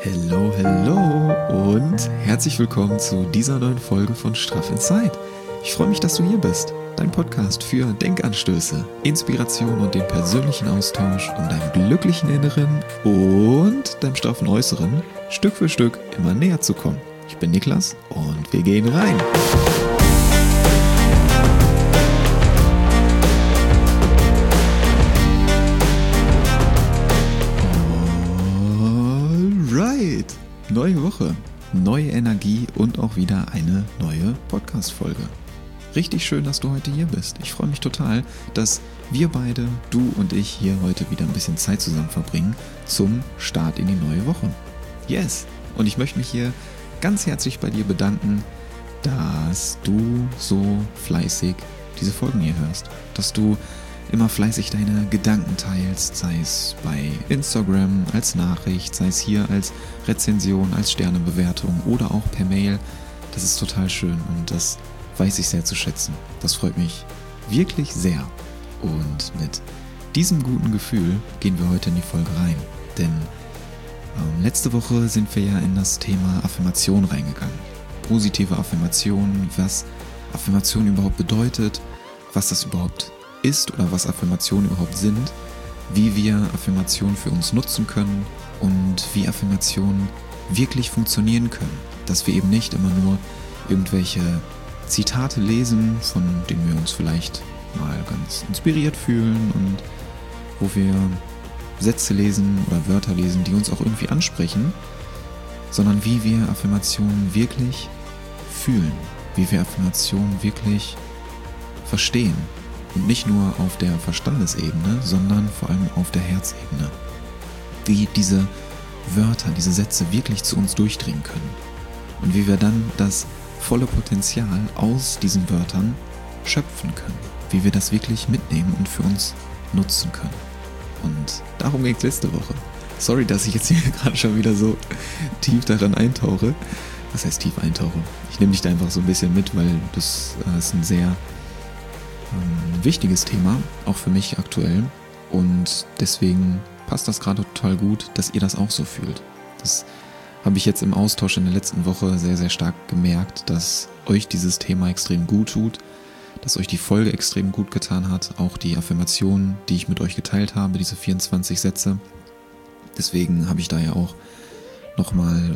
Hello, hello und herzlich willkommen zu dieser neuen Folge von Straff Inside. Ich freue mich, dass du hier bist. Dein Podcast für Denkanstöße, Inspiration und den persönlichen Austausch, um deinem glücklichen Inneren und deinem straffen Äußeren Stück für Stück immer näher zu kommen. Ich bin Niklas und wir gehen rein. Alright, neue Woche, neue Energie und auch wieder eine neue Podcast-Folge. Richtig schön, dass du heute hier bist. Ich freue mich total, dass wir beide, du und ich, hier heute wieder ein bisschen Zeit zusammen verbringen zum Start in die neue Woche. Yes! Und ich möchte mich hier ganz herzlich bei dir bedanken, dass du so fleißig diese Folgen hier hörst. Dass du immer fleißig deine Gedanken teilst, sei es bei Instagram als Nachricht, sei es hier als Rezension, als Sternebewertung oder auch per Mail. Das ist total schön und das weiß ich sehr zu schätzen. Das freut mich wirklich sehr. Und mit diesem guten Gefühl gehen wir heute in die Folge rein. Denn letzte Woche sind wir ja in das Thema Affirmation reingegangen. Positive Affirmation, was Affirmation überhaupt bedeutet, was das überhaupt ist oder was Affirmationen überhaupt sind, wie wir Affirmationen für uns nutzen können und wie Affirmationen wirklich funktionieren können. Dass wir eben nicht immer nur irgendwelche Zitate lesen, von denen wir uns vielleicht mal ganz inspiriert fühlen und wo wir Sätze lesen oder Wörter lesen, die uns auch irgendwie ansprechen, sondern wie wir Affirmationen wirklich fühlen, wie wir Affirmationen wirklich verstehen. Und nicht nur auf der Verstandesebene, sondern vor allem auf der Herzebene. Wie diese Wörter, diese Sätze wirklich zu uns durchdringen können. Und wie wir dann das volle Potenzial aus diesen Wörtern schöpfen können. Wie wir das wirklich mitnehmen und für uns nutzen können. Und darum ging es letzte Woche. Sorry, dass ich jetzt hier gerade schon wieder so tief daran eintauche. Was heißt tief eintauche? Ich nehme dich da einfach so ein bisschen mit, weil das ist ein sehr wichtiges Thema, auch für mich aktuell. Und deswegen passt das gerade total gut, dass ihr das auch so fühlt. Das habe ich jetzt im Austausch in der letzten Woche sehr, sehr stark gemerkt, dass euch dieses Thema extrem gut tut, dass euch die Folge extrem gut getan hat, auch die Affirmationen, die ich mit euch geteilt habe, diese 24 Sätze. Deswegen habe ich da ja auch nochmal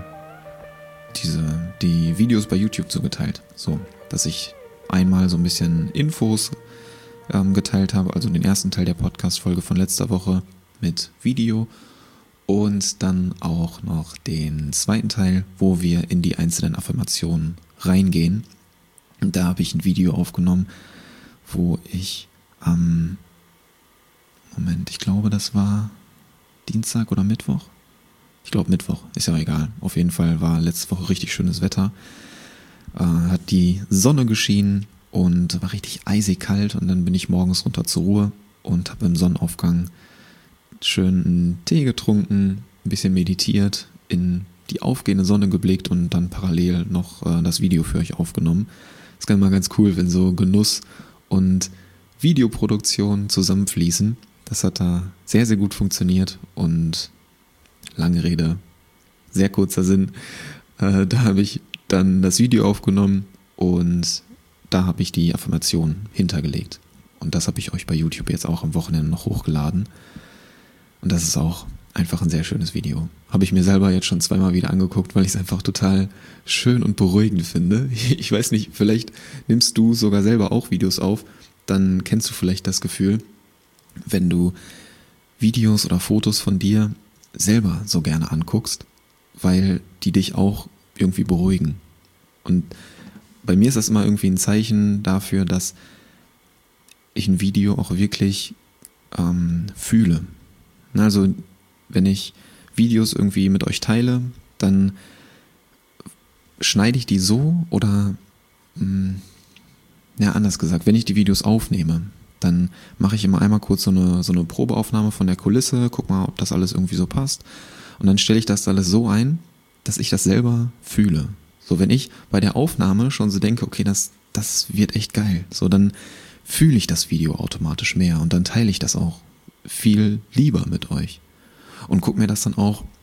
die Videos bei YouTube zugeteilt, so dass ich einmal so ein bisschen Infos geteilt habe, also den ersten Teil der Podcast-Folge von letzter Woche mit Video und dann auch noch den zweiten Teil, wo wir in die einzelnen Affirmationen reingehen. Und da habe ich ein Video aufgenommen, wo ich ich glaube, das war Dienstag oder Mittwoch. Ich glaube Mittwoch, ist ja egal. Auf jeden Fall war letzte Woche richtig schönes Wetter. Hat die Sonne geschienen und war richtig eisig kalt und dann bin ich morgens runter zur Ruhe und habe im Sonnenaufgang schön einen Tee getrunken, ein bisschen meditiert, in die aufgehende Sonne geblickt und dann parallel noch das Video für euch aufgenommen. Das ist mal ganz cool, wenn so Genuss und Videoproduktion zusammenfließen. Das hat da sehr, sehr gut funktioniert und lange Rede, sehr kurzer Sinn. Da habe ich dann das Video aufgenommen und da habe ich die Affirmation hintergelegt. Und das habe ich euch bei YouTube jetzt auch am Wochenende noch hochgeladen. Und das ist auch einfach ein sehr schönes Video. Habe ich mir selber jetzt schon zweimal wieder angeguckt, weil ich es einfach total schön und beruhigend finde. Ich weiß nicht, vielleicht nimmst du sogar selber auch Videos auf, dann kennst du vielleicht das Gefühl, wenn du Videos oder Fotos von dir selber so gerne anguckst, weil die dich auch irgendwie beruhigen. Und bei mir ist das immer irgendwie ein Zeichen dafür, dass ich ein Video auch wirklich fühle. Also wenn ich Videos irgendwie mit euch teile, dann schneide ich die so oder anders gesagt, wenn ich die Videos aufnehme, dann mache ich immer einmal kurz so eine Probeaufnahme von der Kulisse, guck mal, ob das alles irgendwie so passt und dann stelle ich das alles so ein, dass ich das selber fühle. So, wenn ich bei der Aufnahme schon so denke, okay, das wird echt geil, so dann fühle ich das Video automatisch mehr und dann teile ich das auch viel lieber mit euch und gucke mir das dann auch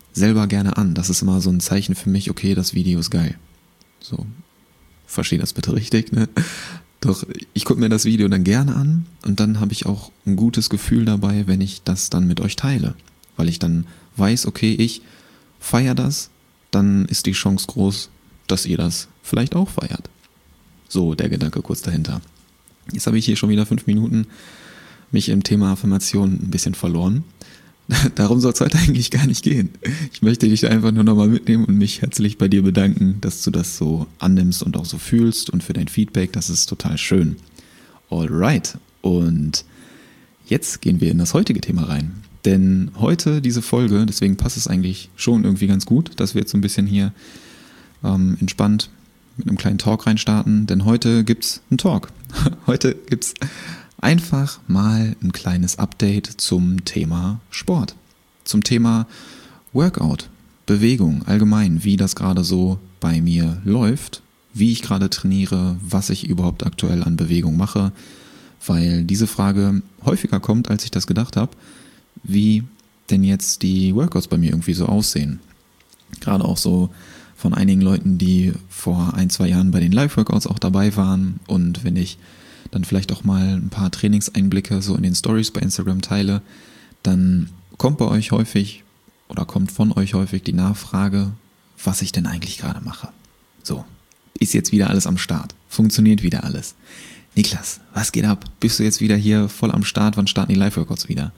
selber gerne an. Das ist immer so ein Zeichen für mich, okay, das Video ist geil. So, versteh das bitte richtig, ne? Doch ich gucke mir das Video dann gerne an und dann habe ich auch ein gutes Gefühl dabei, wenn ich das dann mit euch teile. Weil ich dann weiß, okay, ich feiere das, dann ist die Chance groß, dass ihr das vielleicht auch feiert. So, der Gedanke kurz dahinter. Jetzt habe ich hier schon wieder 5 Minuten mich im Thema Affirmation ein bisschen verloren. Darum soll es heute eigentlich gar nicht gehen. Ich möchte dich einfach nur nochmal mitnehmen und mich herzlich bei dir bedanken, dass du das so annimmst und auch so fühlst und für dein Feedback. Das ist total schön. Alright. Und jetzt gehen wir in das heutige Thema rein. Denn heute diese Folge, deswegen passt es eigentlich schon irgendwie ganz gut, dass wir jetzt so ein bisschen hier entspannt mit einem kleinen Talk reinstarten. Denn heute gibt's einen Talk. Heute gibt's einfach mal ein kleines Update zum Thema Sport, zum Thema Workout, Bewegung allgemein, wie das gerade so bei mir läuft, wie ich gerade trainiere, was ich überhaupt aktuell an Bewegung mache, weil diese Frage häufiger kommt, als ich das gedacht habe, wie denn jetzt die Workouts bei mir irgendwie so aussehen. Gerade auch so von einigen Leuten, die vor 1-2 Jahren bei den Live-Workouts auch dabei waren, und wenn ich dann vielleicht auch mal ein paar Trainingseinblicke so in den Stories bei Instagram teile, dann kommt bei euch häufig oder kommt von euch häufig die Nachfrage, was ich denn eigentlich gerade mache. So, ist jetzt wieder alles am Start? Funktioniert wieder alles? Niklas, was geht ab? Bist du jetzt wieder hier voll am Start? Wann starten die Live-Workouts wieder?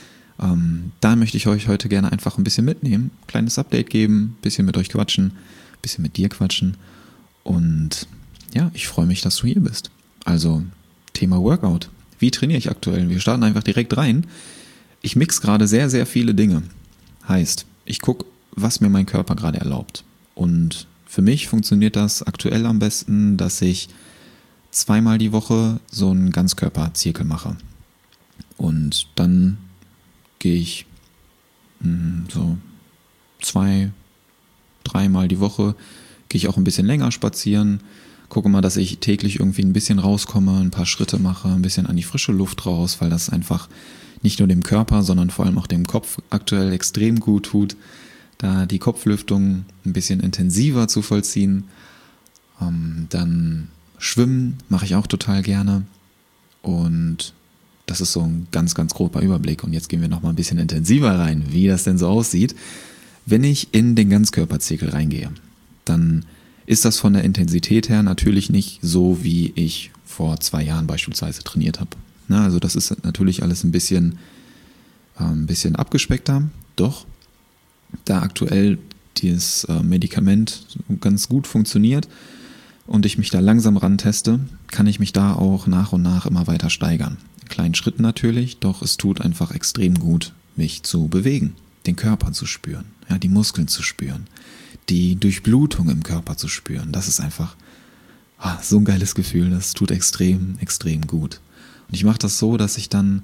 Da möchte ich euch heute gerne einfach ein bisschen mitnehmen, kleines Update geben, bisschen mit euch quatschen, bisschen mit dir quatschen, und ja, ich freue mich, dass du hier bist. Also Thema Workout. Wie trainiere ich aktuell? Wir starten einfach direkt rein. Ich mix gerade sehr, sehr viele Dinge. Heißt, ich gucke, was mir mein Körper gerade erlaubt. Und für mich funktioniert das aktuell am besten, dass ich 2-mal die Woche so einen Ganzkörperzirkel mache. Und dann gehe ich so 2-3-mal die Woche, gehe ich auch ein bisschen länger spazieren. Gucke mal, dass ich täglich irgendwie ein bisschen rauskomme, ein paar Schritte mache, ein bisschen an die frische Luft raus, weil das einfach nicht nur dem Körper, sondern vor allem auch dem Kopf aktuell extrem gut tut, da die Kopflüftung ein bisschen intensiver zu vollziehen. Dann Schwimmen mache ich auch total gerne, und das ist so ein ganz, ganz grober Überblick. Und jetzt gehen wir noch mal ein bisschen intensiver rein, wie das denn so aussieht. Wenn ich in den Ganzkörperzirkel reingehe, dann ist das von der Intensität her natürlich nicht so, wie ich vor 2 Jahren beispielsweise trainiert habe. Na, also das ist natürlich alles ein bisschen abgespeckter. Doch, da aktuell dieses Medikament ganz gut funktioniert und ich mich da langsam ranteste, kann ich mich da auch nach und nach immer weiter steigern. In kleinen Schritten natürlich, doch es tut einfach extrem gut, mich zu bewegen, den Körper zu spüren, ja, die Muskeln zu spüren, die Durchblutung im Körper zu spüren. Das ist einfach so ein geiles Gefühl. Das tut extrem, extrem gut. Und ich mache das so, dass ich dann,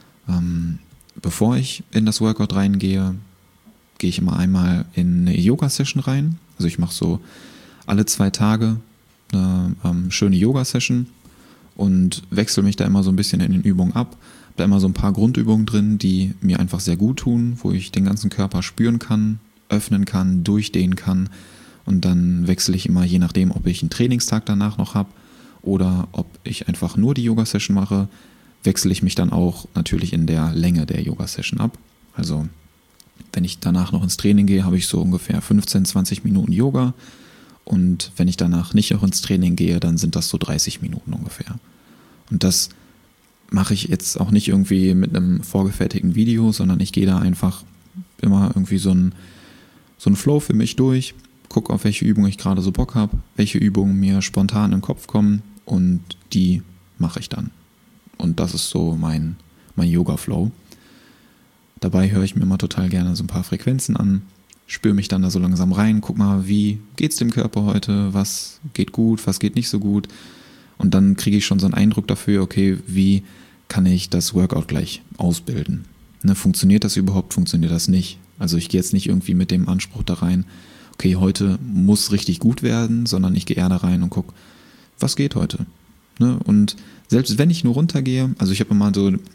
bevor ich in das Workout reingehe, gehe ich immer einmal in eine Yoga-Session rein. Also ich mache so alle 2 Tage eine schöne Yoga-Session und wechsle mich da immer so ein bisschen in den Übungen ab. Habe da immer so ein paar Grundübungen drin, die mir einfach sehr gut tun, wo ich den ganzen Körper spüren kann, öffnen kann, durchdehnen kann, und dann wechsle ich immer, je nachdem, ob ich einen Trainingstag danach noch habe oder ob ich einfach nur die Yoga-Session mache, wechsle ich mich dann auch natürlich in der Länge der Yoga-Session ab. Also wenn ich danach noch ins Training gehe, habe ich so ungefähr 15-20 Minuten Yoga, und wenn ich danach nicht noch ins Training gehe, dann sind das so 30 Minuten ungefähr. Und das mache ich jetzt auch nicht irgendwie mit einem vorgefertigten Video, sondern ich gehe da einfach immer irgendwie so ein Flow für mich durch, gucke, auf welche Übung ich gerade so Bock habe, welche Übungen mir spontan im Kopf kommen, und die mache ich dann. Und das ist so mein Yoga-Flow. Dabei höre ich mir immer total gerne so ein paar Frequenzen an, spüre mich dann da so langsam rein, guck mal, wie geht's dem Körper heute, was geht gut, was geht nicht so gut. Und dann kriege ich schon so einen Eindruck dafür, okay, wie kann ich das Workout gleich ausbilden? Ne, funktioniert das überhaupt, funktioniert das nicht? Also ich gehe jetzt nicht irgendwie mit dem Anspruch da rein, okay, heute muss richtig gut werden, sondern ich gehe eher da rein und gucke, was geht heute? Ne? Und selbst wenn ich nur runtergehe, also ich habe immer so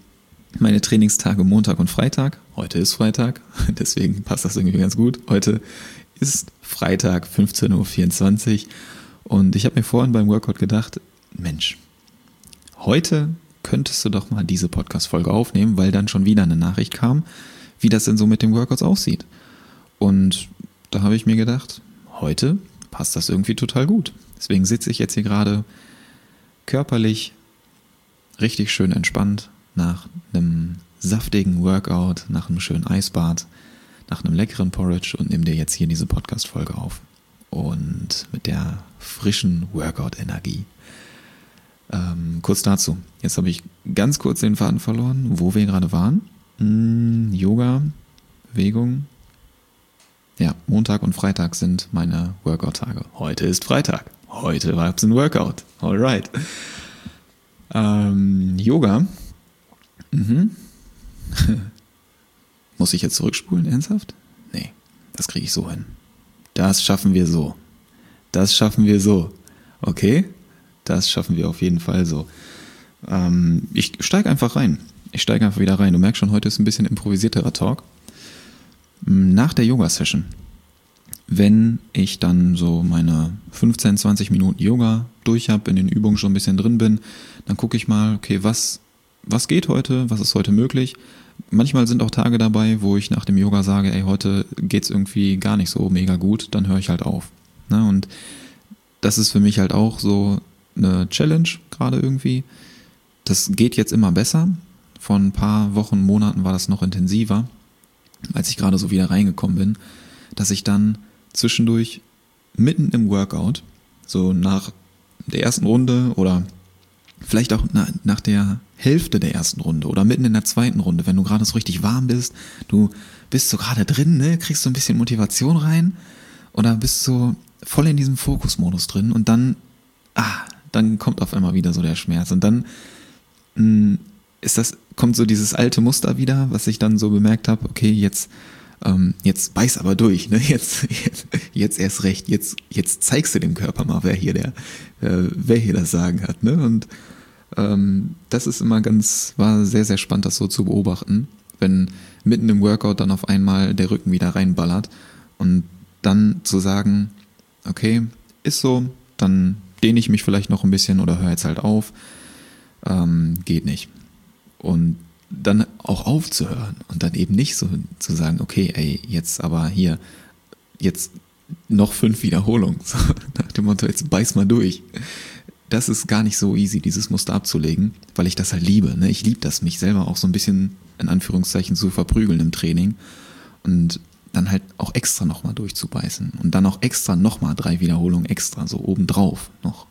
meine Trainingstage Montag und Freitag. Heute ist Freitag, deswegen passt das irgendwie ganz gut. Heute ist Freitag, 15.24 Uhr und ich habe mir vorhin beim Workout gedacht, Mensch, heute könntest du doch mal diese Podcast-Folge aufnehmen, weil dann schon wieder eine Nachricht kam, wie das denn so mit den Workouts aussieht. Und da habe ich mir gedacht, heute passt das irgendwie total gut. Deswegen sitze ich jetzt hier gerade körperlich richtig schön entspannt nach einem saftigen Workout, nach einem schönen Eisbad, nach einem leckeren Porridge und nehme dir jetzt hier diese Podcast-Folge auf. Und mit der frischen Workout-Energie. Kurz dazu. Jetzt habe ich ganz kurz den Faden verloren, wo wir gerade waren. Yoga, Bewegung. Ja, Montag und Freitag sind meine Workout-Tage. Heute ist Freitag. Heute war es ein Workout. Alright. Yoga. Muss ich jetzt zurückspulen, ernsthaft? Nee, das kriege ich so hin. Das schaffen wir so. Das schaffen wir so. Okay? Das schaffen wir auf jeden Fall so. Ich steige einfach rein. Ich steige einfach wieder rein. Du merkst schon, heute ist ein bisschen improvisierterer Talk. Nach der Yoga-Session, wenn ich dann so meine 15, 20 Minuten Yoga durch habe, in den Übungen schon ein bisschen drin bin, dann gucke ich mal, okay, was geht heute, was ist heute möglich. Manchmal sind auch Tage dabei, wo ich nach dem Yoga sage, ey, heute geht's irgendwie gar nicht so mega gut, dann höre ich halt auf. Ne? Und das ist für mich halt auch so eine Challenge gerade irgendwie. Das geht jetzt immer besser. Vor ein paar Wochen, Monaten war das noch intensiver, als ich gerade so wieder reingekommen bin, dass ich dann zwischendurch mitten im Workout, so nach der ersten Runde oder vielleicht auch nach der Hälfte der ersten Runde oder mitten in der zweiten Runde, wenn du gerade so richtig warm bist, du bist so gerade drin, ne, kriegst so ein bisschen Motivation rein oder bist so voll in diesem Fokusmodus drin und dann kommt auf einmal wieder so der Schmerz und dann kommt so dieses alte Muster wieder, was ich dann so bemerkt habe, okay, jetzt beiß aber durch, ne? Jetzt erst recht, jetzt zeigst du dem Körper mal, wer hier das Sagen hat, ne? Und das ist immer war sehr, sehr spannend, das so zu beobachten, wenn mitten im Workout dann auf einmal der Rücken wieder reinballert und dann zu sagen, okay, ist so, dann dehne ich mich vielleicht noch ein bisschen oder höre jetzt halt auf, geht nicht. Und dann auch aufzuhören und dann eben nicht so zu sagen, okay, ey, jetzt noch 5 Wiederholungen, so nach dem Motto, jetzt beiß mal durch. Das ist gar nicht so easy, dieses Muster abzulegen, weil ich das halt liebe. Ne? Ich liebe das, mich selber auch so ein bisschen, in Anführungszeichen, zu verprügeln im Training und dann halt auch extra nochmal durchzubeißen und dann auch extra nochmal 3 Wiederholungen extra, so obendrauf noch.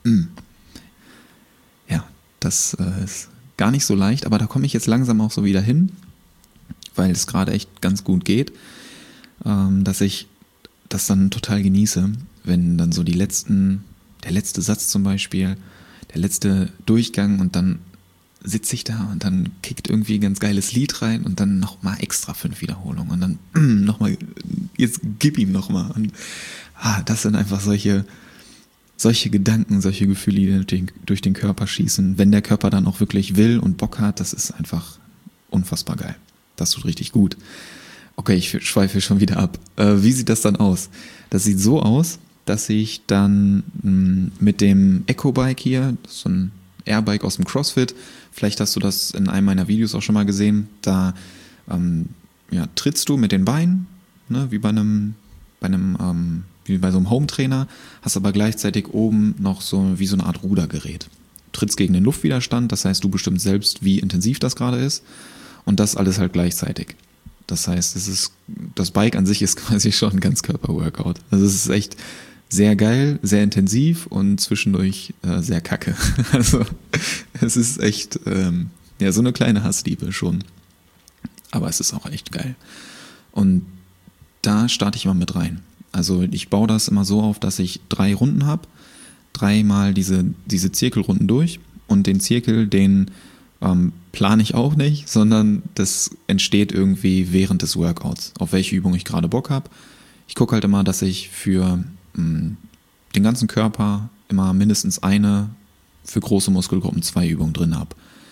Ja, das ist gar nicht so leicht, aber da komme ich jetzt langsam auch so wieder hin, weil es gerade echt ganz gut geht, dass ich das dann total genieße, wenn dann so der letzte Satz zum Beispiel, der letzte Durchgang und dann sitze ich da und dann kickt irgendwie ein ganz geiles Lied rein und dann nochmal extra 5 Wiederholungen und dann nochmal, jetzt gib ihm nochmal. Und das sind einfach solche Gedanken, solche Gefühle, die durch den Körper schießen. Wenn der Körper dann auch wirklich will und Bock hat, das ist einfach unfassbar geil. Das tut richtig gut. Okay, ich schweife schon wieder ab. Wie sieht das dann aus? Das sieht so aus, dass ich dann mit dem Echo-Bike hier, das ist so ein Airbike aus dem CrossFit, vielleicht hast du das in einem meiner Videos auch schon mal gesehen, da trittst du mit den Beinen, ne, wie bei so einem Home-Trainer, hast aber gleichzeitig oben noch so wie so eine Art Rudergerät. Du trittst gegen den Luftwiderstand, das heißt, du bestimmst selbst, wie intensiv das gerade ist und das alles halt gleichzeitig. Das heißt, das Bike an sich ist quasi schon ein Ganzkörper-Workout. Also es ist echt sehr geil, sehr intensiv und zwischendurch sehr kacke. Also es ist echt so eine kleine Hassliebe schon. Aber es ist auch echt geil. Und da starte ich mal mit rein. Also ich baue das immer so auf, dass ich 3 Runden habe, 3-mal diese Zirkelrunden durch und den Zirkel, den plane ich auch nicht, sondern das entsteht irgendwie während des Workouts, auf welche Übung ich gerade Bock habe. Ich gucke halt immer, dass ich für den ganzen Körper immer mindestens eine, für große Muskelgruppen 2 Übungen drin habe.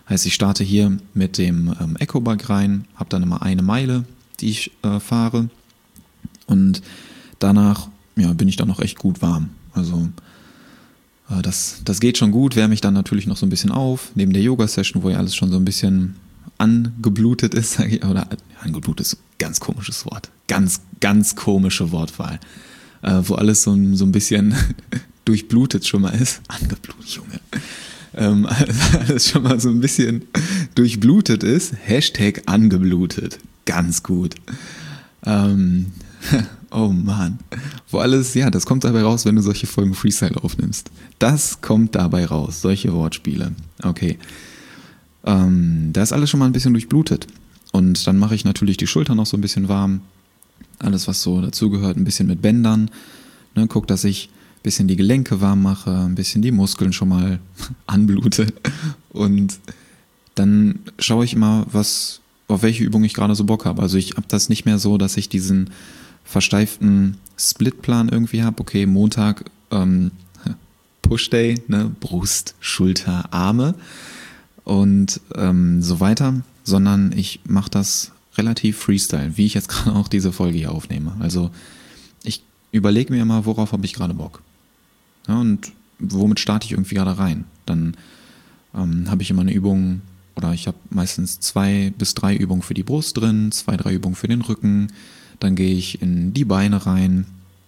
Heißt, ich starte hier mit dem Ecobike rein, habe dann immer 1 Meile, die ich fahre und danach bin ich dann noch echt gut warm. Also das geht schon gut, wärme ich dann natürlich noch so ein bisschen auf, neben der Yoga-Session, wo ja alles schon so ein bisschen angeblutet ist, sage ich, oder angeblutet ist ein ganz komisches Wort, ganz, ganz komische Wortwahl, wo alles so ein bisschen durchblutet schon mal ist, angeblutet, Junge, alles schon mal so ein bisschen durchblutet ist, Hashtag angeblutet, ganz gut. Oh Mann, wo alles, das kommt dabei raus, wenn du solche Folgen Freestyle aufnimmst. Das kommt dabei raus, solche Wortspiele. Okay, da ist alles schon mal ein bisschen durchblutet. Und dann mache ich natürlich die Schultern noch so ein bisschen warm. Alles, was so dazugehört, ein bisschen mit Bändern. Ne, guck, dass ich ein bisschen die Gelenke warm mache, ein bisschen die Muskeln schon mal anblute. Und dann schaue ich immer, auf welche Übung ich gerade so Bock habe. Also ich habe das nicht mehr so, dass ich diesen versteiften Splitplan irgendwie habe. Okay, Montag Push-Day, ne? Brust, Schulter, Arme und so weiter, sondern ich mache das relativ Freestyle, wie ich jetzt gerade auch diese Folge hier aufnehme. Also ich überlege mir immer, worauf habe ich gerade Bock. Ja, und womit starte ich irgendwie gerade rein. Dann habe ich immer eine Übung, oder ich habe meistens 2 bis 3 Übungen für die Brust drin, 2, 3 Übungen für den Rücken. Dann gehe ich in die Beine rein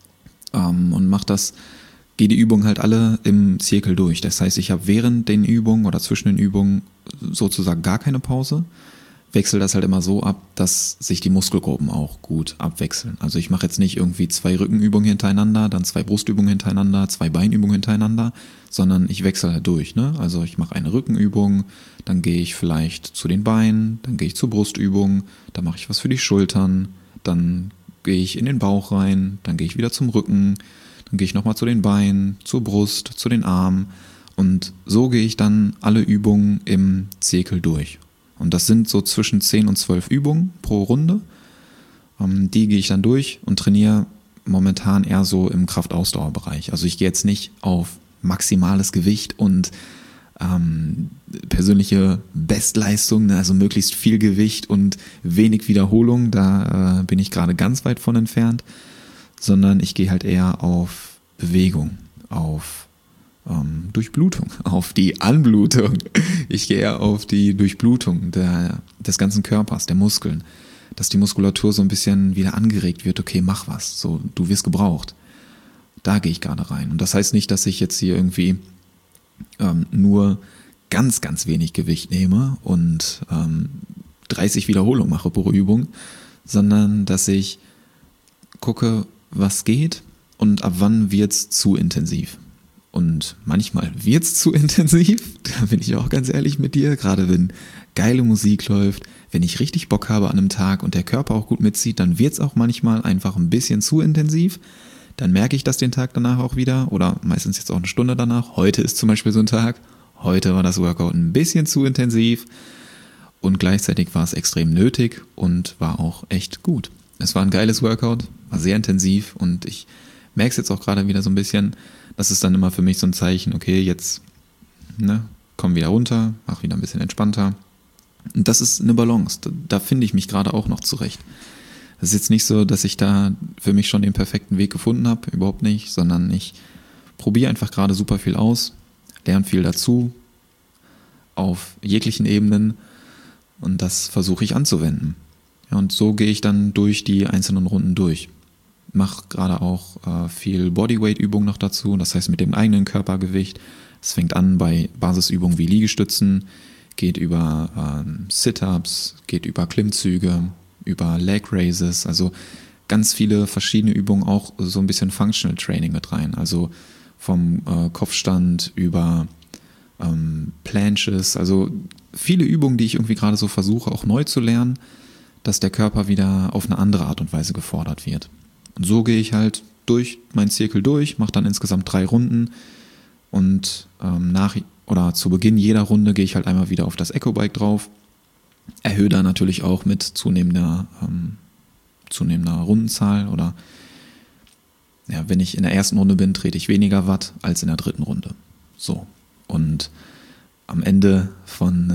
und gehe die Übungen halt alle im Zirkel durch. Das heißt, ich habe während den Übungen oder zwischen den Übungen sozusagen gar keine Pause. Wechsle das halt immer so ab, dass sich die Muskelgruppen auch gut abwechseln. Also ich mache jetzt nicht irgendwie 2 Rückenübungen hintereinander, dann 2 Brustübungen hintereinander, 2 Beinübungen hintereinander, sondern ich wechsle halt durch. Ne? Also ich mache eine Rückenübung, dann gehe ich vielleicht zu den Beinen, dann gehe ich zur Brustübung, dann mache ich was für die Schultern, dann gehe ich in den Bauch rein, dann gehe ich wieder zum Rücken, dann gehe ich nochmal zu den Beinen, zur Brust, zu den Armen und so gehe ich dann alle Übungen im Zirkel durch. Und das sind so zwischen 10 und 12 Übungen pro Runde. Die gehe ich dann durch und trainiere momentan eher so im Kraftausdauerbereich. Also ich gehe jetzt nicht auf maximales Gewicht und persönliche Bestleistung, also möglichst viel Gewicht und wenig Wiederholung, da bin ich gerade ganz weit von entfernt, sondern ich gehe halt eher auf Bewegung, auf Durchblutung, auf die Anblutung. Ich gehe eher auf die Durchblutung des ganzen Körpers, der Muskeln, dass die Muskulatur so ein bisschen wieder angeregt wird, okay, mach was, so, du wirst gebraucht. Da gehe ich gerade rein. Und das heißt nicht, dass ich jetzt hier irgendwie nur ganz, ganz wenig Gewicht nehme und 30 Wiederholungen mache pro Übung, sondern dass ich gucke, was geht und ab wann wird's zu intensiv. Und manchmal wird's zu intensiv, da bin ich auch ganz ehrlich mit dir, gerade wenn geile Musik läuft, wenn ich richtig Bock habe an einem Tag und der Körper auch gut mitzieht, dann wird's auch manchmal einfach ein bisschen zu intensiv. Dann merke ich das den Tag danach auch wieder oder meistens jetzt auch eine Stunde danach. Heute ist zum Beispiel so ein Tag, heute war das Workout ein bisschen zu intensiv und gleichzeitig war es extrem nötig und war auch echt gut. Es war ein geiles Workout, war sehr intensiv und ich merke es jetzt auch gerade wieder so ein bisschen. Das ist dann immer für mich so ein Zeichen, okay, jetzt komm wieder runter, mach wieder ein bisschen entspannter. Und das ist eine Balance, da finde ich mich gerade auch noch zurecht. Es ist jetzt nicht so, dass ich da für mich schon den perfekten Weg gefunden habe, überhaupt nicht, sondern ich probiere einfach gerade super viel aus, lerne viel dazu, auf jeglichen Ebenen und das versuche ich anzuwenden. Ja, und so gehe ich dann durch die einzelnen Runden durch. Mache gerade auch viel Bodyweight-Übungen noch dazu, das heißt mit dem eigenen Körpergewicht. Es fängt an bei Basisübungen wie Liegestützen, geht über Sit-Ups, geht über Klimmzüge, über Leg Raises, also ganz viele verschiedene Übungen, auch so ein bisschen Functional Training mit rein, also vom Kopfstand über Planches, also viele Übungen, die ich irgendwie gerade so versuche auch neu zu lernen, dass der Körper wieder auf eine andere Art und Weise gefordert wird. Und so gehe ich halt durch meinen Zirkel durch, mache dann insgesamt 3 Runden und zu Beginn jeder Runde gehe ich halt einmal wieder auf das Ecobike drauf, erhöhe da natürlich auch mit zunehmender Rundenzahl oder wenn ich in der ersten Runde bin, trete ich weniger Watt als in der dritten Runde. So. Und am Ende von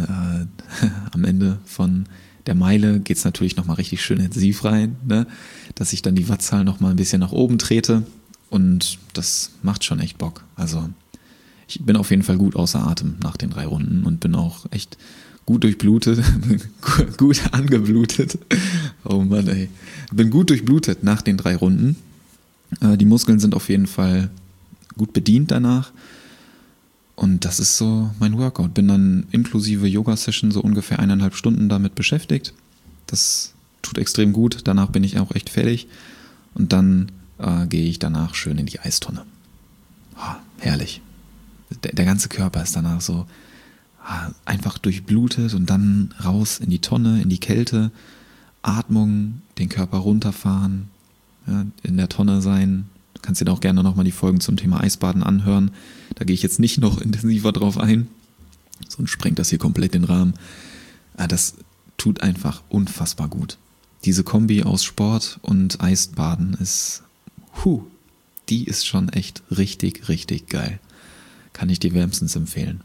der Meile geht es natürlich nochmal richtig schön intensiv rein, ne? Dass ich dann die Wattzahl nochmal ein bisschen nach oben trete und das macht schon echt Bock. Also ich bin auf jeden Fall gut außer Atem nach den 3 Runden und bin auch echt gut durchblutet, gut angeblutet. Oh Mann, ey. Bin gut durchblutet nach den 3 Runden. Die Muskeln sind auf jeden Fall gut bedient danach. Und das ist so mein Workout. Bin dann inklusive Yoga-Session so ungefähr 1,5 Stunden damit beschäftigt. Das tut extrem gut. Danach bin ich auch echt fertig. Und dann gehe ich danach schön in die Eistonne. Herrlich. Der ganze Körper ist danach so einfach durchblutet und dann raus in die Tonne, in die Kälte. Atmung, den Körper runterfahren, ja, in der Tonne sein. Du kannst dir auch gerne nochmal die Folgen zum Thema Eisbaden anhören. Da gehe ich jetzt nicht noch intensiver drauf ein, sonst sprengt das hier komplett den Rahmen. Das tut einfach unfassbar gut. Diese Kombi aus Sport und Eisbaden ist, die ist schon echt richtig, richtig geil. Kann ich dir wärmstens empfehlen.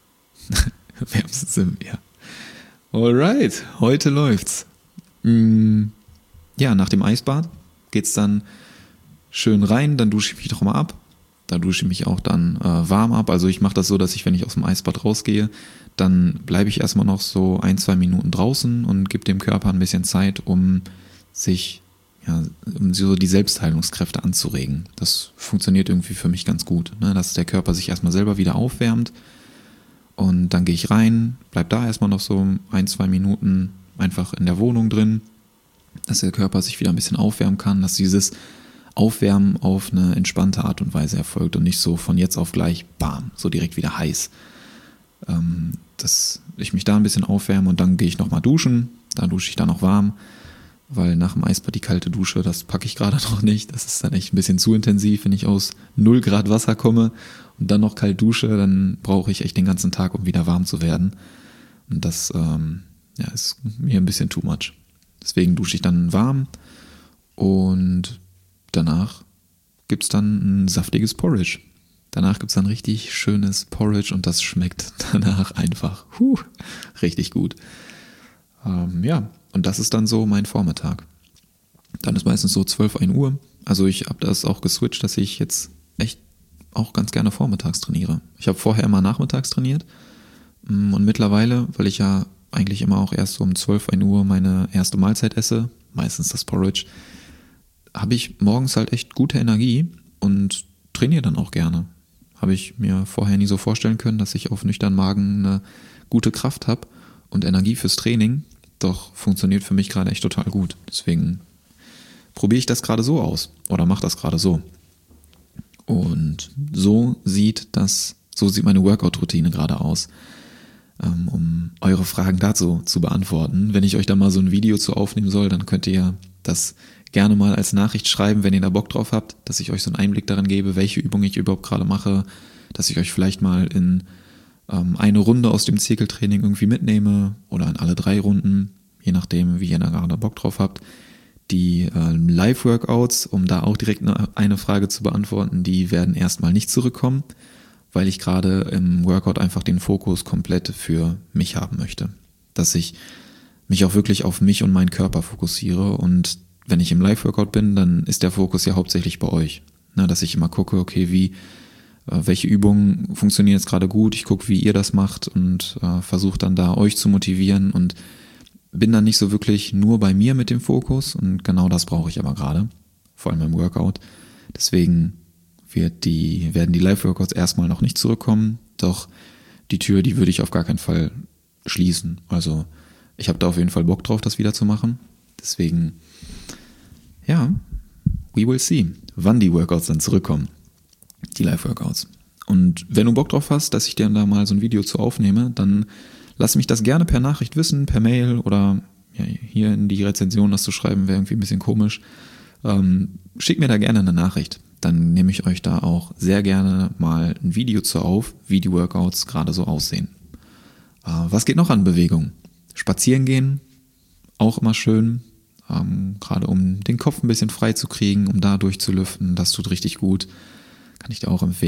Ja. Alright, heute läuft's. Ja, nach dem Eisbad geht's dann schön rein, dann dusche ich mich doch mal ab. Da dusche ich mich auch dann warm ab. Also ich mache das so, dass ich, wenn ich aus dem Eisbad rausgehe, dann bleibe ich erstmal noch so 1-2 Minuten draußen und gebe dem Körper ein bisschen Zeit, um so die Selbstheilungskräfte anzuregen. Das funktioniert irgendwie für mich ganz gut, ne? Dass der Körper sich erstmal selber wieder aufwärmt und dann gehe ich rein, bleib da erstmal noch so 1-2 Minuten einfach in der Wohnung drin, dass der Körper sich wieder ein bisschen aufwärmen kann, dass dieses Aufwärmen auf eine entspannte Art und Weise erfolgt und nicht so von jetzt auf gleich, bam, so direkt wieder heiß. Dass ich mich da ein bisschen aufwärme und dann gehe ich nochmal duschen, da dusche ich dann noch warm, weil nach dem Eisbad die kalte Dusche, das packe ich gerade noch nicht, das ist dann echt ein bisschen zu intensiv, wenn ich aus 0 Grad Wasser komme und dann noch kalt dusche, dann brauche ich echt den ganzen Tag, um wieder warm zu werden und das ist mir ein bisschen too much. Deswegen dusche ich dann warm und danach gibt es dann ein saftiges Porridge. Danach gibt es dann richtig schönes Porridge und das schmeckt danach einfach richtig gut. Und das ist dann so mein Vormittag. Dann ist meistens so 12, 1 Uhr. Also ich habe das auch geswitcht, dass ich jetzt echt auch ganz gerne vormittags trainiere. Ich habe vorher immer nachmittags trainiert und mittlerweile, weil ich ja eigentlich immer auch erst so um 12, 1 Uhr meine erste Mahlzeit esse, meistens das Porridge, habe ich morgens halt echt gute Energie und trainiere dann auch gerne. Habe ich mir vorher nie so vorstellen können, dass ich auf nüchternen Magen eine gute Kraft habe und Energie fürs Training. Doch funktioniert für mich gerade echt total gut. Deswegen probiere ich das gerade so aus oder mache das gerade so. Und so sieht meine Workout-Routine gerade aus. Um eure Fragen dazu zu beantworten. Wenn ich euch da mal so ein Video zu aufnehmen soll, dann könnt ihr das gerne mal als Nachricht schreiben, wenn ihr da Bock drauf habt, dass ich euch so einen Einblick darin gebe, welche Übung ich überhaupt gerade mache, dass ich euch vielleicht mal in eine Runde aus dem Zirkeltraining irgendwie mitnehme oder in alle 3 Runden, je nachdem, wie ihr da gerade Bock drauf habt. Die Live-Workouts, um da auch direkt eine Frage zu beantworten, die werden erstmal nicht zurückkommen, weil ich gerade im Workout einfach den Fokus komplett für mich haben möchte. Dass ich mich auch wirklich auf mich und meinen Körper fokussiere und wenn ich im Live-Workout bin, dann ist der Fokus ja hauptsächlich bei euch. Na, dass ich immer gucke, okay, welche Übungen funktionieren jetzt gerade gut, ich gucke, wie ihr das macht und versuche dann da euch zu motivieren und bin dann nicht so wirklich nur bei mir mit dem Fokus und genau das brauche ich aber gerade, vor allem im Workout. Deswegen werden die Live-Workouts erstmal noch nicht zurückkommen, doch die Tür, die würde ich auf gar keinen Fall schließen. Also ich habe da auf jeden Fall Bock drauf, das wieder zu machen. Deswegen, we will see, wann die Workouts dann zurückkommen, die Live-Workouts. Und wenn du Bock drauf hast, dass ich dir da mal so ein Video zu aufnehme, dann lass mich das gerne per Nachricht wissen, per Mail oder hier in die Rezension das zu schreiben, wäre irgendwie ein bisschen komisch. Schick mir da gerne eine Nachricht. Dann nehme ich euch da auch sehr gerne mal ein Video zu auf, wie die Workouts gerade so aussehen. Was geht noch an Bewegung? Spazieren gehen, auch immer schön, gerade um den Kopf ein bisschen frei zu kriegen, um da durchzulüften, das tut richtig gut, kann ich dir auch empfehlen.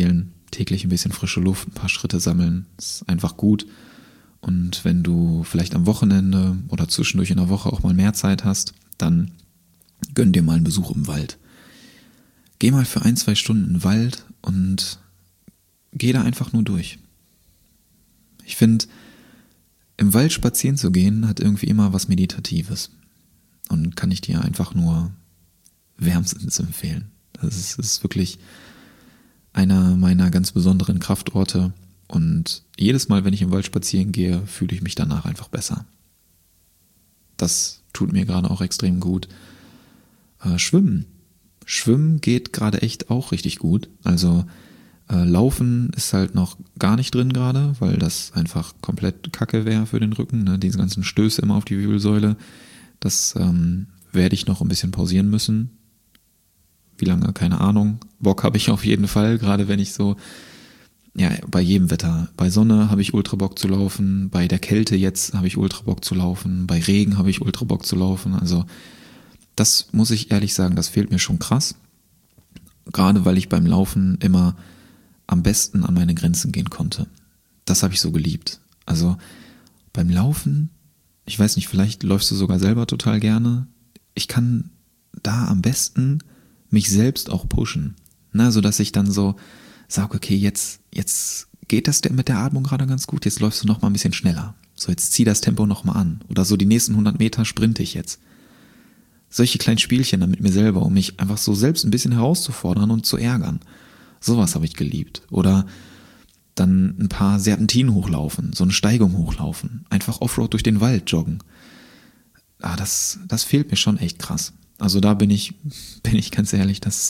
täglich ein bisschen frische Luft, ein paar Schritte sammeln, ist einfach gut. Und wenn du vielleicht am Wochenende oder zwischendurch in der Woche auch mal mehr Zeit hast, dann gönn dir mal einen Besuch im Wald. Geh mal für 1-2 Stunden in den Wald und geh da einfach nur durch. Ich finde, im Wald spazieren zu gehen, hat irgendwie immer was Meditatives. Und kann ich dir einfach nur wärmstens empfehlen. Das ist wirklich einer meiner ganz besonderen Kraftorte. Und jedes Mal, wenn ich im Wald spazieren gehe, fühle ich mich danach einfach besser. Das tut mir gerade auch extrem gut. Schwimmen. Schwimmen geht gerade echt auch richtig gut. Also Laufen ist halt noch gar nicht drin gerade, weil das einfach komplett Kacke wäre für den Rücken. Ne? Diese ganzen Stöße immer auf die Wirbelsäule. Das werde ich noch ein bisschen pausieren müssen. Wie lange? Keine Ahnung. Bock habe ich auf jeden Fall, gerade wenn ich so, ja, bei jedem Wetter. Bei Sonne habe ich ultra Bock zu laufen, bei der Kälte jetzt habe ich ultra Bock zu laufen, bei Regen habe ich ultra Bock zu laufen. Also das muss ich ehrlich sagen, das fehlt mir schon krass. Gerade weil ich beim Laufen immer am besten an meine Grenzen gehen konnte. Das habe ich so geliebt. Also beim Laufen, ich weiß nicht, vielleicht läufst du sogar selber total gerne. Ich kann da am besten mich selbst auch pushen. Na, so dass ich dann so sage, okay, jetzt geht das mit der Atmung gerade ganz gut, jetzt läufst du noch mal ein bisschen schneller. So, jetzt zieh das Tempo noch mal an. Oder so die nächsten 100 Meter sprinte ich jetzt. Solche kleinen Spielchen dann mit mir selber, um mich einfach so selbst ein bisschen herauszufordern und zu ärgern. Sowas habe ich geliebt. Oder dann ein paar Serpentinen hochlaufen, so eine Steigung hochlaufen, einfach Offroad durch den Wald joggen. Das fehlt mir schon echt krass. Also da bin ich ganz ehrlich, das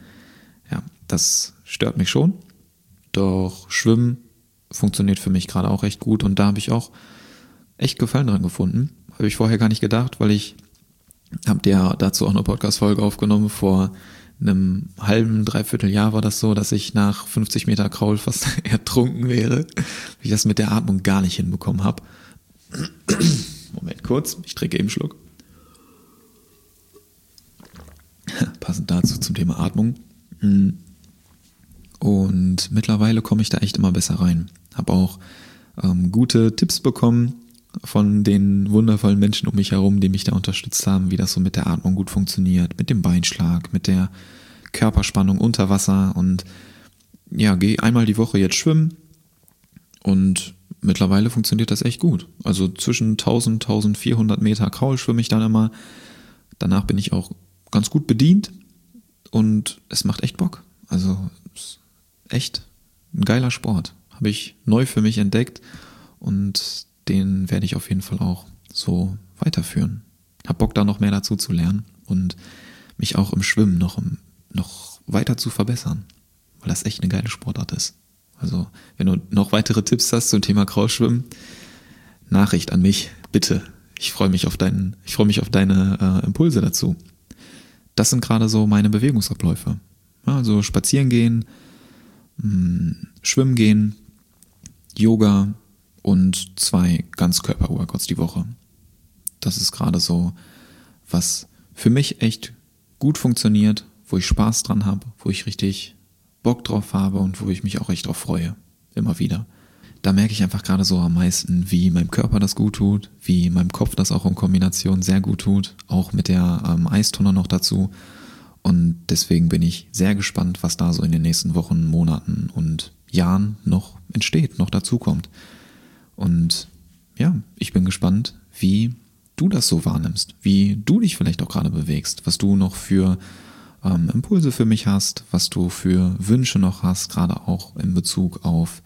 stört mich schon. Doch Schwimmen funktioniert für mich gerade auch echt gut und da habe ich auch echt Gefallen dran gefunden. Habe ich vorher gar nicht gedacht, weil ich habe dir dazu auch eine Podcast-Folge aufgenommen. Vor einem halben, dreiviertel Jahr war das so, dass ich nach 50 Meter Kraul fast ertrunken wäre, weil ich das mit der Atmung gar nicht hinbekommen habe. Moment kurz, ich trinke eben einen Schluck. Passend dazu zum Thema Atmung. Und mittlerweile komme ich da echt immer besser rein. Habe auch gute Tipps bekommen von den wundervollen Menschen um mich herum, die mich da unterstützt haben, wie das so mit der Atmung gut funktioniert, mit dem Beinschlag, mit der Körperspannung unter Wasser und ja, gehe einmal die Woche jetzt schwimmen und mittlerweile funktioniert das echt gut. Also zwischen 1000, 1400 Meter Kraul schwimme ich dann immer. Danach bin ich auch ganz gut bedient und es macht echt Bock. Also ist echt ein geiler Sport. Habe ich neu für mich entdeckt und den werde ich auf jeden Fall auch so weiterführen. Hab Bock, da noch mehr dazu zu lernen und mich auch im Schwimmen noch weiter zu verbessern, weil das echt eine geile Sportart ist. Also, wenn du noch weitere Tipps hast zum Thema Kraulschwimmen, Nachricht an mich, bitte. Ich freue mich auf deine Impulse dazu. Das sind gerade so meine Bewegungsabläufe. Ja, also spazieren gehen, schwimmen gehen, Yoga und 2 Ganzkörper-Workouts die Woche. Das ist gerade so, was für mich echt gut funktioniert, wo ich Spaß dran habe, wo ich richtig Bock drauf habe und wo ich mich auch echt drauf freue. Immer wieder. Da merke ich einfach gerade so am meisten, wie meinem Körper das gut tut, wie meinem Kopf das auch in Kombination sehr gut tut, auch mit der Eistonne noch dazu. Und deswegen bin ich sehr gespannt, was da so in den nächsten Wochen, Monaten und Jahren noch entsteht, noch dazukommt. Und ja, ich bin gespannt, wie du das so wahrnimmst, wie du dich vielleicht auch gerade bewegst, was du noch für Impulse für mich hast, was du für Wünsche noch hast, gerade auch in Bezug auf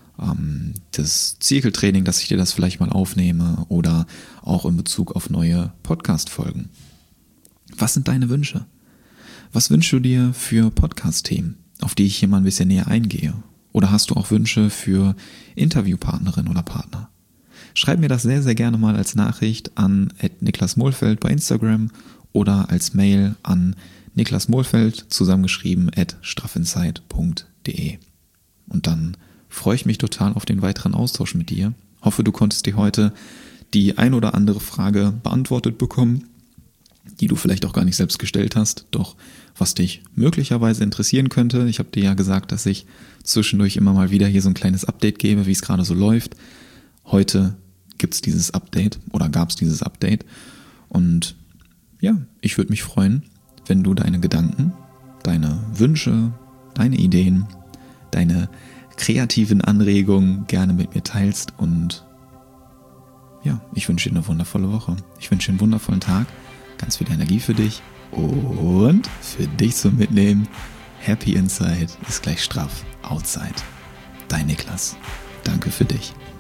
das Zirkeltraining, dass ich dir das vielleicht mal aufnehme oder auch in Bezug auf neue Podcast-Folgen. Was sind deine Wünsche? Was wünschst du dir für Podcast-Themen, auf die ich hier mal ein bisschen näher eingehe? Oder hast du auch Wünsche für Interviewpartnerin oder Partner? Schreib mir das sehr, sehr gerne mal als Nachricht an @niklasmohlfeld bei Instagram oder als Mail an niklasmohlfeld zusammengeschrieben @straffinsight.de. Und dann freue ich mich total auf den weiteren Austausch mit dir. Hoffe, du konntest dir heute die ein oder andere Frage beantwortet bekommen. die du vielleicht auch gar nicht selbst gestellt hast, doch was dich möglicherweise interessieren könnte. Ich habe dir ja gesagt, dass ich zwischendurch immer mal wieder hier so ein kleines Update gebe, wie es gerade so läuft. Heute gab es dieses Update. Und ja, ich würde mich freuen, wenn du deine Gedanken, deine Wünsche, deine Ideen, deine kreativen Anregungen gerne mit mir teilst. Und ja, ich wünsche dir eine wundervolle Woche. Ich wünsche dir einen wundervollen Tag, ganz viel Energie für dich und für dich zum Mitnehmen. Happy Inside ist gleich straff Outside. Dein Niklas. Danke für dich.